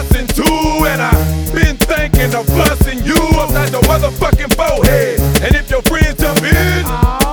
bustin' too, and I been thinking of bustin' you upside the motherfucking forehead. And if your friends jump in,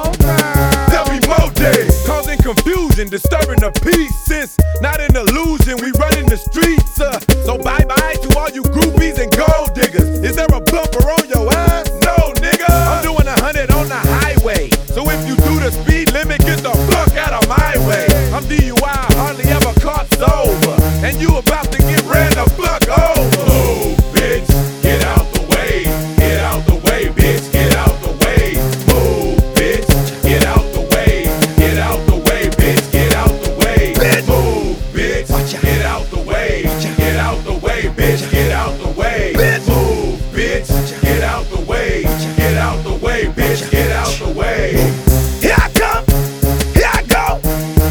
there'll be more days, causing confusion, disturbing the peace. Since not an illusion, we running the streets. So bye bye to all you groupies and gold diggers. Is there a bumper on your ass? No, nigga. I'm doing 100 on the highway. So if you do the speed limit, get the fuck out of my way. I'm DUI, hardly ever caught sober, and you about to get ran the fuck over. Move, bitch, get out the way. Get out the way, bitch, get out the way. Move, bitch, get out the way. Get out the way, bitch, get out the way. Move, bitch, get out the way. Get out the way, bitch, get out the way. Move, bitch, get out the way. Get out the way, bitch, get out the way. Here I come, here I go.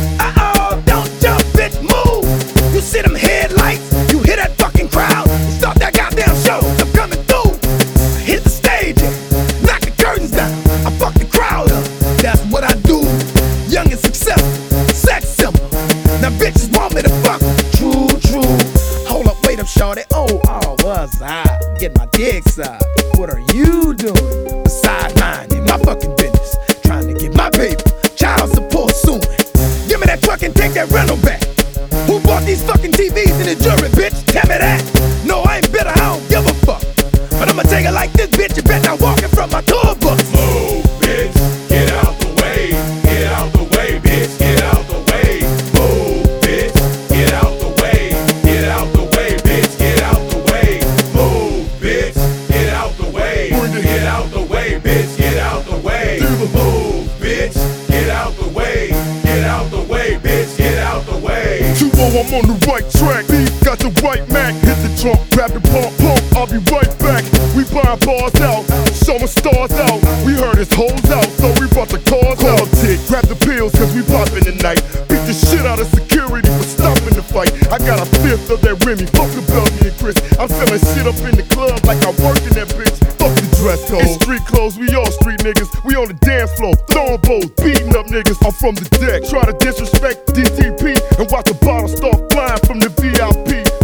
Uh-oh, don't jump, bitch, move. You see them headlights, you hear that fucking crowd. Start that goddamn show, I'm coming through. I hit the stage and knock the curtains down. I fuck the crowd up, that's what I do. Young and successful, sex symbol. Now bitches want me to fuck. True, true. Hold up, wait up, shorty. Oh, was I? Get my dick sucked. What are you doing? Besides minding my fucking business. Trying to get my paper, child support soon. Give me that truck and take that rental back. Who bought these fucking TVs in the jury, bitch? Tell me that. No, I ain't bitter, I don't give a fuck. But I'ma take it like this, bitch. You bet not walking from my tour bus. Move, bitch, get out the way. Get out the way, bitch, get out the way. Move, bitch, get out the way. Get out the way, bitch, get out the way. Move, bitch, get out the way. Get out the way, bitch, get out the way. Move, bitch, get out the way. Get out the way, bitch, get out the way. 2-0, I'm on the right track. Beef got the right Mac. Hit the trunk, grab the pump, I'll be right back. We buying bars out, showing stars out. We heard his hoes out, so we brought the cars out. Tick, grab the pills, cause we poppin' tonight. Beat the shit out of security for stopping the fight. I got a fifth of that Remy, fuck the Belgian and Chris. I'm selling shit up in the club like I work in that bitch. Fuck the dress code. It's street clothes, we all street niggas. We on the dance floor, throwing bows, beating up niggas. I'm from the deck, try to disrespect DTP and watch the bottle start flying from the VIP.